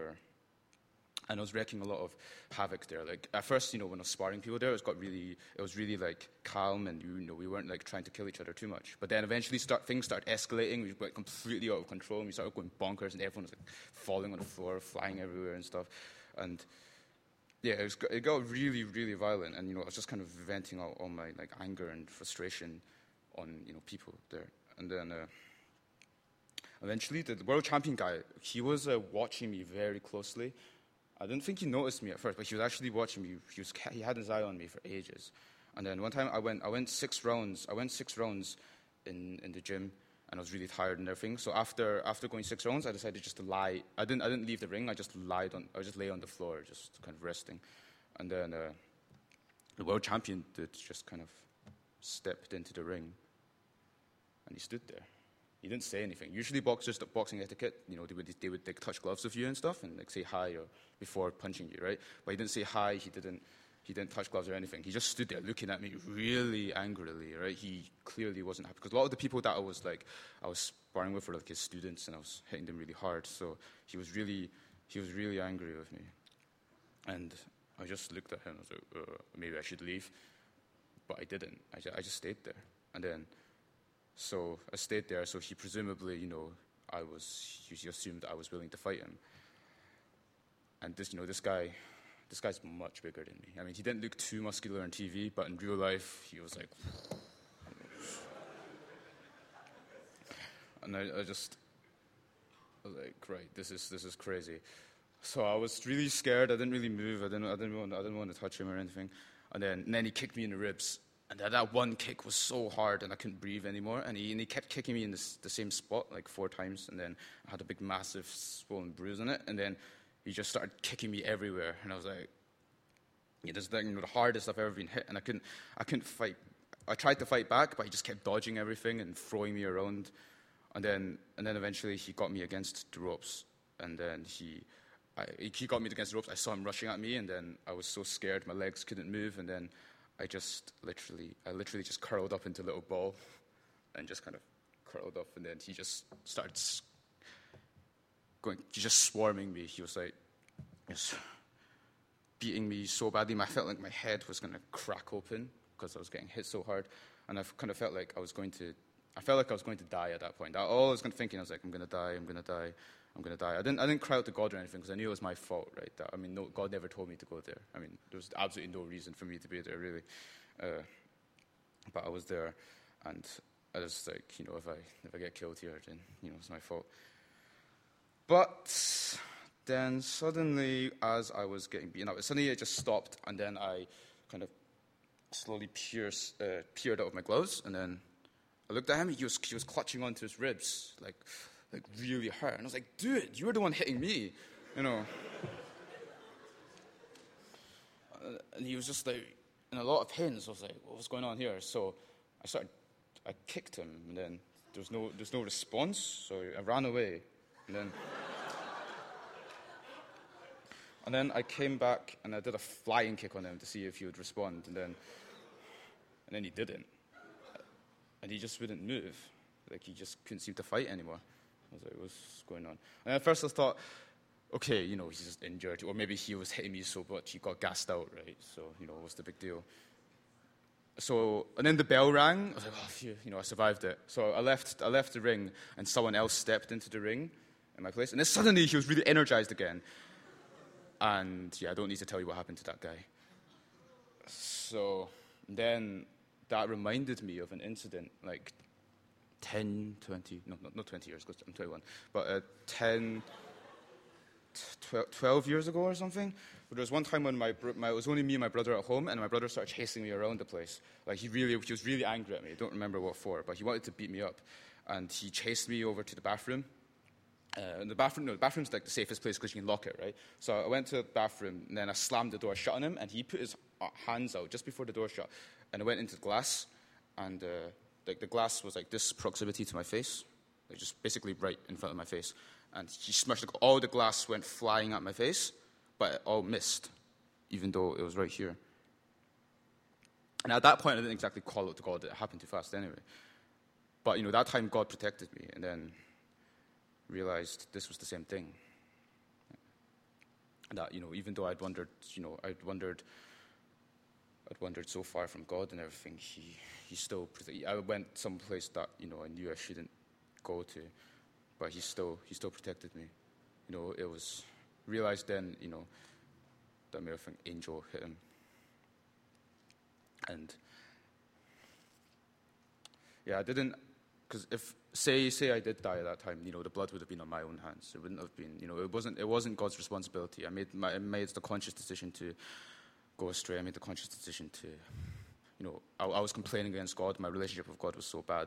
I was wreaking a lot of havoc there. At first, when I was sparring people there, it was really calm, and we weren't trying to kill each other too much. But then eventually things started escalating. We went completely out of control, and we started going bonkers, and everyone was falling on the floor, flying everywhere and stuff. And yeah, it got really, really violent, and I was just kind of venting out all my anger and frustration on people there. And then eventually the world champion guy, he was watching me very closely. I didn't think he noticed me at first, but he was actually watching me. He had his eye on me for ages. And then one time I went 6 rounds. I went 6 rounds in the gym, and I was really tired and everything. So after going 6 rounds, I decided just to lie. I didn't leave the ring. I just lay on the floor, just kind of resting. And then the world champion just kind of stepped into the ring, and he stood there. He didn't say anything. Usually boxing etiquette, they would touch gloves with you and stuff and say hi or before punching you, right? But he didn't say hi. He didn't He didn't touch gloves or anything. He just stood there looking at me really angrily, right? He clearly wasn't happy. Because a lot of the people that I was sparring with were like his students, and I was hitting them really hard. So he was really angry with me. And I just looked at him. I was like, maybe I should leave. But I didn't. I just stayed there. And then, so I stayed there. So he presumably, he assumed I was willing to fight him. And this guy's much bigger than me. I mean, he didn't look too muscular on TV, but in real life, he was like... And I was like, right, this is crazy. So I was really scared. I didn't really move. I didn't want to touch him or anything. And then he kicked me in the ribs. And that one kick was so hard, and I couldn't breathe anymore. And he kept kicking me in the same spot like 4 times. And then I had a big, massive, swollen bruise on it. And then he just started kicking me everywhere. And I was like, yeah, this is the hardest I've ever been hit. And I couldn't fight. I tried to fight back, but he just kept dodging everything and throwing me around. And then eventually he got me against the ropes. And then he got me against the ropes. I saw him rushing at me, and then I was so scared my legs couldn't move. And then I literally just curled up into a little ball and just kind of curled up. And then he just started swarming me. He was like just beating me so badly. I felt like my head was going to crack open because I was getting hit so hard. And I kind of felt like I was going to die at that point. All I was thinking, I was like, I'm going to die. I didn't cry out to God or anything because I knew it was my fault, right? God never told me to go there. I mean, there was absolutely no reason for me to be there, really. But I was there, and I was like, if I get killed here, then, it's my fault. But then suddenly, as I was getting beaten up, it just stopped, and then I kind of slowly peered out of my gloves, and then I looked at him. He was clutching onto his ribs, like really hard. And I was like, dude, you were the one hitting me, And he was just like in a lot of pain. So I was like, what's going on here? So I kicked him, and then there's no response. So I ran away, and then I came back and I did a flying kick on him to see if he would respond, and then he didn't. And he just wouldn't move. Like, he just couldn't seem to fight anymore. I was like, what's going on? And at first I thought, okay, he's just injured. Or maybe he was hitting me so much he got gassed out, right? So, what's the big deal? So, and then the bell rang. I was like, oh, phew, I survived it. So I left the ring, and someone else stepped into the ring in my place. And then suddenly he was really energized again. And, I don't need to tell you what happened to that guy. So then that reminded me of an incident, like 10, 20, no, not 20 years, because I'm 21, but 12 years ago or something. But there was one time when it was only me and my brother at home, and my brother started chasing me around the place. Like, he was really angry at me. I don't remember what for, but he wanted to beat me up. And he chased me over to the bathroom. And the bathroom's like the safest place because you can lock it, right? So I went to the bathroom, and then I slammed the door shut on him, and he put his hands out just before the door shut. And I went into the glass, and the glass was like this proximity to my face, like just basically right in front of my face. And he smashed all the glass went flying at my face, but it all missed, even though it was right here. And at that point, I didn't exactly call out to God. It happened too fast anyway. But, that time God protected me, and then realized this was the same thing. That, even though I'd wandered so far from God and everything, he still, I went someplace that, I knew I shouldn't go to, but he still protected me. It was realized then, that maybe an angel hit him. And I didn't, because if, say I did die at that time, the blood would have been on my own hands. It wouldn't have been, it wasn't God's responsibility. I made the conscious decision to go astray. I made the conscious decision to, I was complaining against God. My relationship with God was so bad.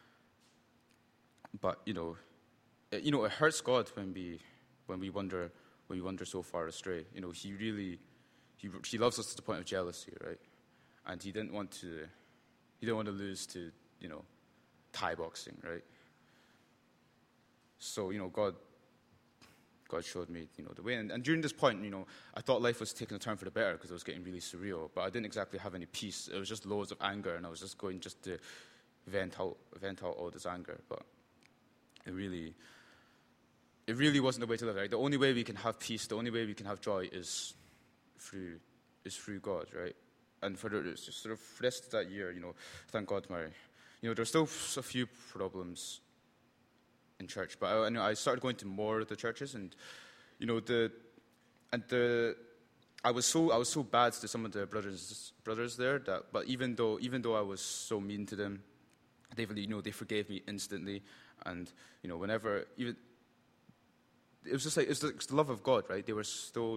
But, it hurts God when we wander so far astray. He loves us to the point of jealousy, right? And he didn't want to lose to, Thai boxing, right? So, God showed me, the way. And during this point, I thought life was taking a turn for the better because it was getting really surreal. But I didn't exactly have any peace. It was just loads of anger, and I was just going to vent out all this anger. But it really wasn't the way to live. Right? The only way we can have peace, the only way we can have joy is through God, right? And for the rest of that year, thank God, there's still a few problems in church, but I started going to more of the churches, and I was so bad to some of the brothers there but even though I was so mean to them, they forgave me instantly, and whenever even it was just like it's the love of God, right? They were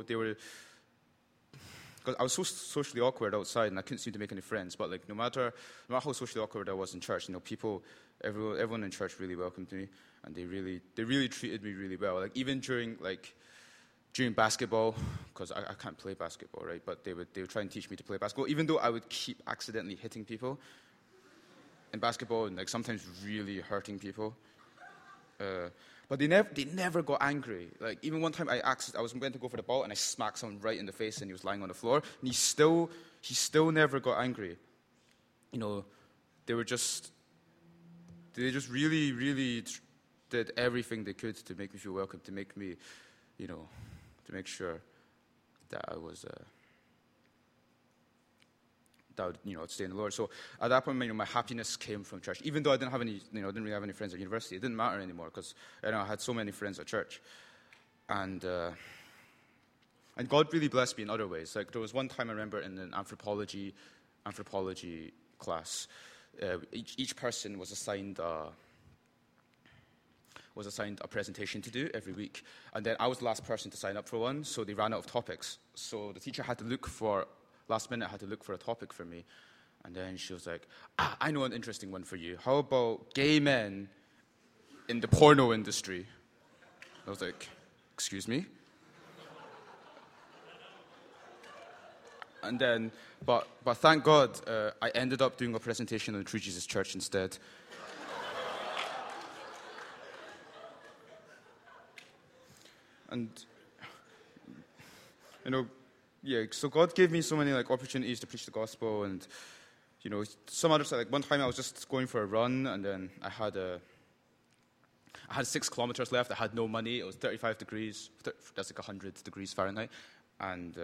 because I was so socially awkward outside, and I couldn't seem to make any friends. But no matter how socially awkward I was in church, everyone in church really welcomed me, and they really treated me really well. Like even during basketball, because I can't play basketball, right? But they would try and teach me to play basketball, even though I would keep accidentally hitting people in basketball and sometimes really hurting people. But they never got angry. Like even one time I was going to go for the ball and I smacked someone right in the face and he was lying on the floor, and he still never got angry. They just really did everything they could to make me feel welcome, to make me, to make sure that I was that I'd stay in the Lord. So at that point, my happiness came from church. Even though I didn't have any, didn't really have any friends at university, it didn't matter anymore because I had so many friends at church, and God really blessed me in other ways. Like there was one time I remember in an anthropology class, each person was assigned a presentation to do every week, and then I was the last person to sign up for one, so they ran out of topics. So the teacher had to look for a topic for me, and then she was like, I know an interesting one for you. How about gay men in the porno industry? I was like, excuse me? And then, but thank God, I ended up doing a presentation on the True Jesus Church instead. And, so God gave me so many opportunities to preach the gospel, and some others. Like one time I was just going for a run, and then I had 6 kilometers left. I had no money. It was 35 degrees. That's 100 degrees Fahrenheit, and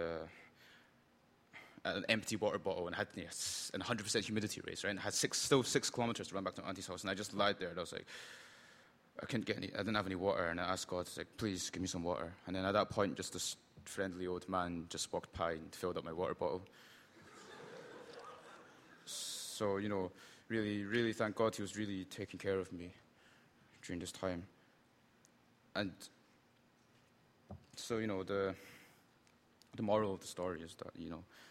an empty water bottle, and I had and 100% humidity rate, right? And I had 6 kilometers to run back to my auntie's house, and I just lied there, and I was like, I didn't have any water, and I asked God, please give me some water. And then at that point, just this friendly old man just walked by and filled up my water bottle. So, really, really thank God he was really taking care of me during this time. And so, the moral of the story is that,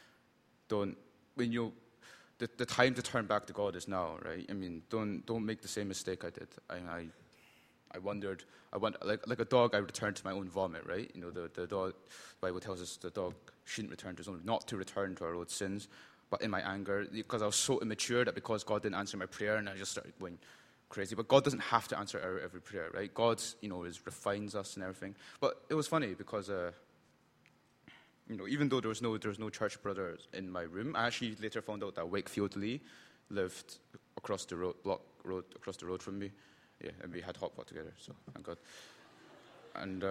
the time to turn back to God is now, right? I mean, don't make the same mistake I did. I wondered, like a dog, I returned to my own vomit, right? The dog, the Bible tells us the dog shouldn't return to his own, not to return to our own sins. But in my anger, because I was so immature, that because God didn't answer my prayer, and I just started going crazy. But God doesn't have to answer every prayer, right? God, refines us and everything. But it was funny because, even though there was no church brother in my room, I actually later found out that Wakefield Lee lived across the road from me. Yeah, and we had hot pot together, so thank God. And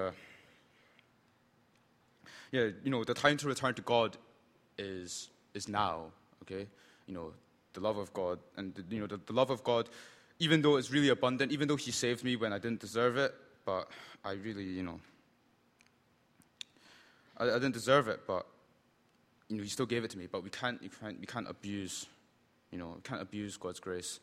the time to return to God is now, okay? The love of God, and the love of God, even though it's really abundant, even though He saved me when I didn't deserve it, but I really, I didn't deserve it, but He still gave it to me. But we can't abuse, we can't abuse God's grace,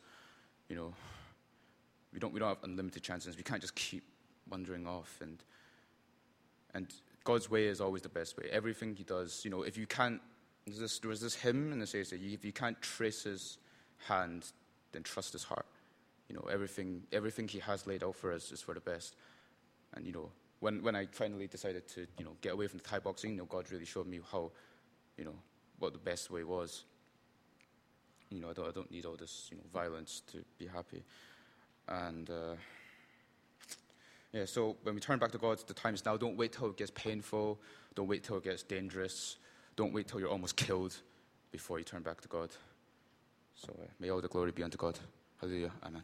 We don't have unlimited chances. We can't just keep wandering off, and God's way is always the best way. Everything He does, if you can't, there was this hymn, and it says that if you can't trace His hand, then trust His heart. Everything He has laid out for us is for the best. And when I finally decided to get away from the Thai boxing, God really showed me how, what the best way was. I don't need all this violence to be happy. And Yeah, so when we turn back to God, the time is now. Don't wait till it gets painful. Don't wait till it gets dangerous. Don't wait till you're almost killed before you turn back to God. So may all the glory be unto God. Hallelujah. Amen.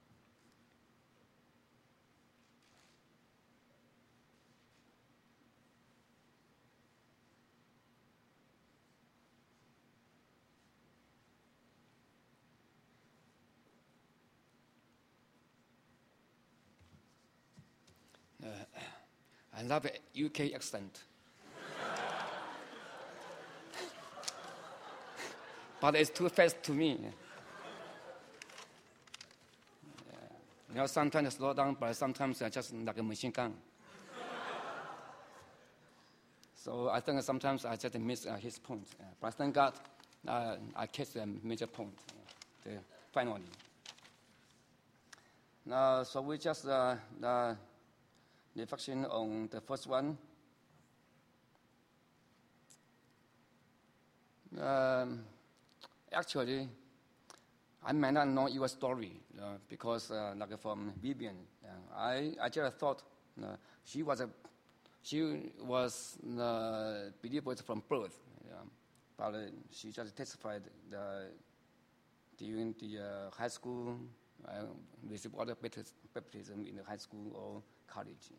I love UK accent. But it's too fast to me. Sometimes I slow down, but sometimes I just like a machine gun. So I think sometimes I just miss his point. But thank God I catch the major point finally. Now, so we just reflection on the first one. Actually, I may not know your story because, like from Vivian, I just thought she was believer from birth, but she just testified during the high school, received other baptism in the high school or college,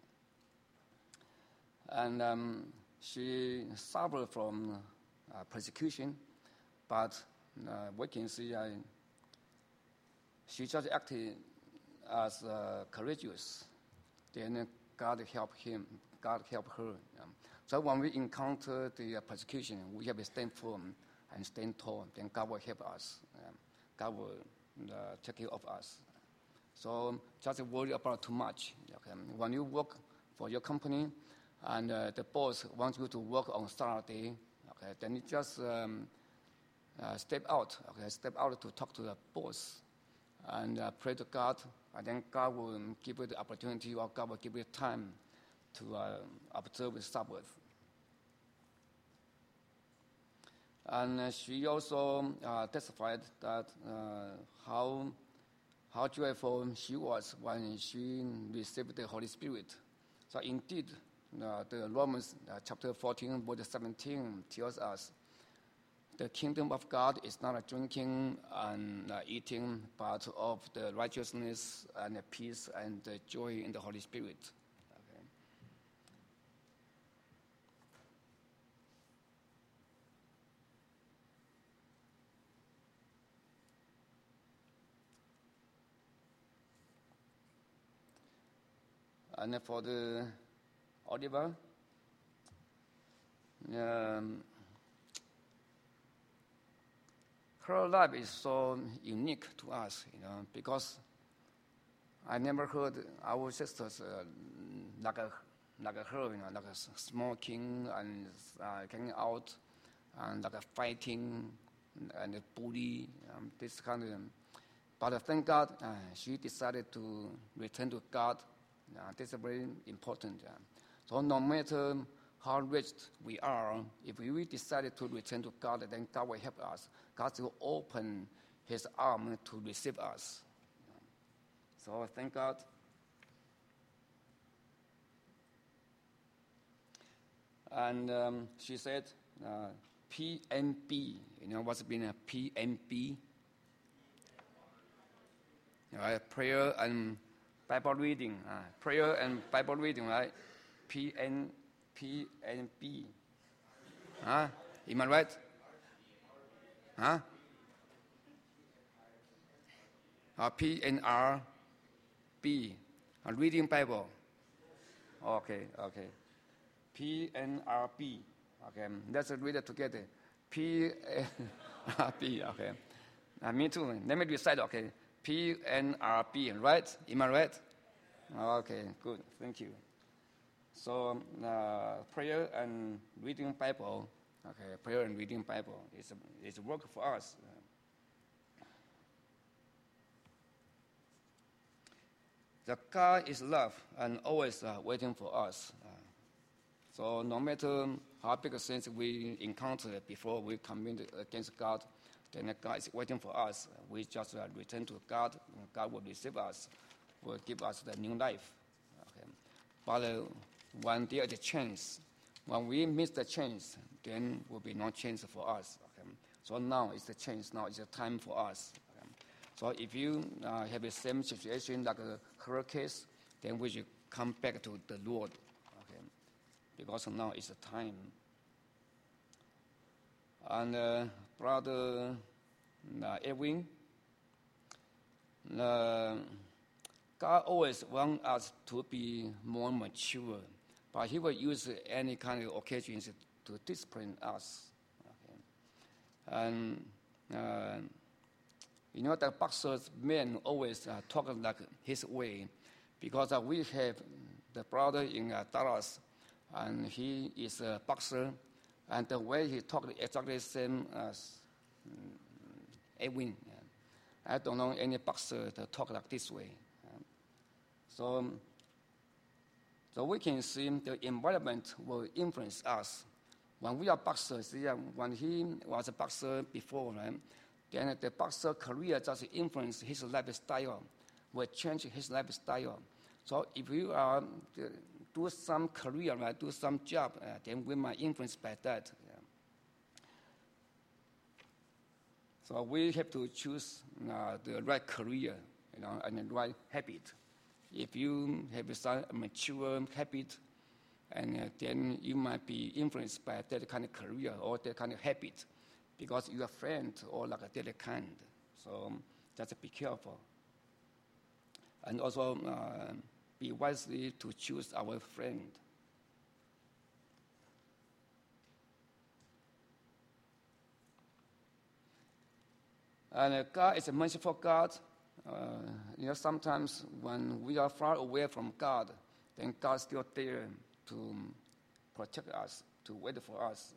and she suffered from persecution, but we can see she just acted as courageous. Then God helped him. God helped her. So when we encounter the persecution, we have to stand firm and stand tall. Then God will help us. God will take care of us. So just worry about too much. Okay? When you work for your company and the boss wants you to work on Saturday, okay, then you just step out to talk to the boss and pray to God, and then God will give you the opportunity, or God will give you time to observe the Sabbath. And she also testified that how joyful she was when she received the Holy Spirit. So indeed, the Romans chapter 14, verse 17 tells us the kingdom of God is not a drinking and eating, but of the righteousness and the peace and the joy in the Holy Spirit. Okay. And for the Oliver, her life is so unique to us, because I never heard our sisters like her, like a smoking and hanging out and like a fighting and a bully, this kind of. But thank God, she decided to return to God. This is very important. So no matter how rich we are, if we decided to return to God, then God will help us. God will open His arm to receive us. So thank God. And she said, PNB. What's been a PNB? Prayer and Bible reading. Prayer and Bible reading, right? PNB. Am I right? PNRB. Reading Bible. Okay. PNRB. Okay, let's read it together. PNRB. Okay. Me too. Let me recite. Okay. PNRB. Right? Am I right? Okay. Good. Thank you. So prayer and reading Bible. Okay. Prayer and reading Bible is work for us. The God is love and always waiting for us. So no matter how big a sins we encounter before we commit against God, then God is waiting for us. We just return to God. God will receive us, will give us the new life. Okay. But when there is a chance, when we miss the chance, then will be no chance for us. Okay? So now is the chance. Now is the time for us. Okay? So if you have the same situation like her case, then we should come back to the Lord. Okay? Because now is the time. And Brother Edwin, God always wants us to be more mature, but He will use any kind of occasions to discipline us. Okay? And you know, the boxer's men always talk like his way, because we have the brother in Dallas, and he is a boxer, and the way he talked exactly the same as Edwin. I don't know any boxer that talk like this way. So we can see the environment will influence us. When we are boxers, when he was a boxer before, right, then the boxer career just influence his lifestyle, will change his lifestyle. So if you are do some career, right, do some job, then we might influence by that. Yeah. So we have to choose the right career, you know, and the right habit. If you have some mature habit, and then you might be influenced by that kind of career or that kind of habit, because you are friend or like that kind. So just be careful, and also be wisely to choose our friend. And God is a merciful God. You know, sometimes when we are far away from God, then God is still there to protect us, to wait for us.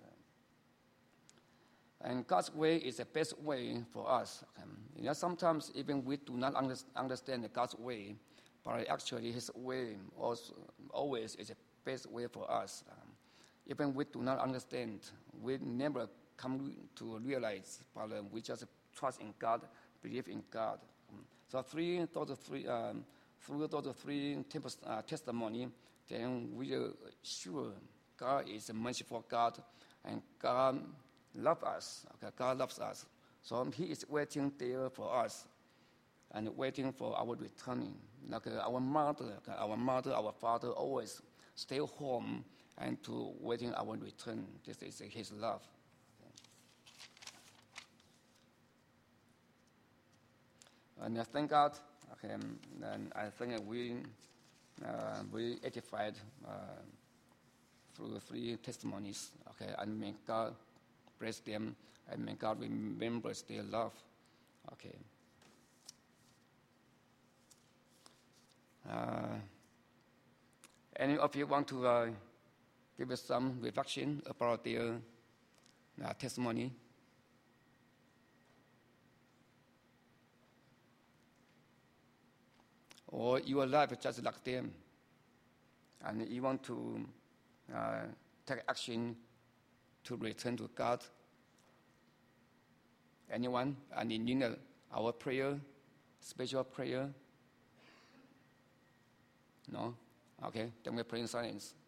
And God's way is the best way for us. You know, sometimes even we do not understand God's way, but actually His way also always is the best way for us. Even we do not understand, we never come to realize, but we just trust in God, believe in God. So through those three testimony, then we are sure God is a merciful God, and God loves us. Okay? God loves us. So He is waiting there for us, and waiting for our returning. Like our mother, our father always stay home and to waiting our return. This is His love. And I thank God. Okay, and I think we edified through three testimonies. Okay, and may God bless them, and may God remember their love. Okay. Any of you want to give us some reflection about their testimony? Or your life is just like them, and you want to take action to return to God? Anyone? And you need our prayer, special prayer? No? Okay, then we pray in silence.